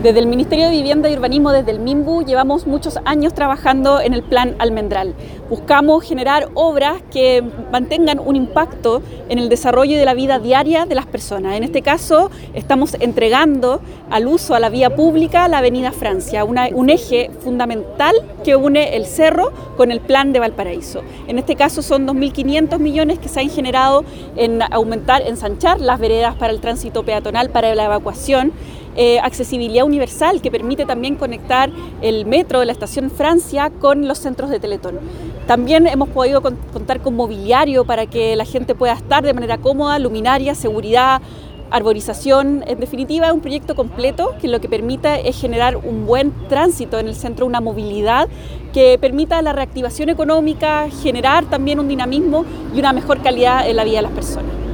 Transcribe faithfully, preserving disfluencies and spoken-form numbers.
Desde el Ministerio de Vivienda y Urbanismo, desde el MIMBU, llevamos muchos años trabajando en el Plan Almendral. Buscamos generar obras que mantengan un impacto en el desarrollo de la vida diaria de las personas. En este caso, estamos entregando al uso a la vía pública la Avenida Francia, una, un eje fundamental que une el cerro con el Plan de Valparaíso. En este caso son dos mil quinientos millones que se han generado en aumentar, ensanchar las veredas para el tránsito peatonal, para la evacuación. Eh, accesibilidad universal que permite también conectar el metro de la estación Francia con los centros de Teletón. También hemos podido contar con mobiliario para que la gente pueda estar de manera cómoda, luminaria, seguridad, arborización. En definitiva, es un proyecto completo que lo que permite es generar un buen tránsito en el centro, una movilidad que permita la reactivación económica, generar también un dinamismo y una mejor calidad en la vida de las personas.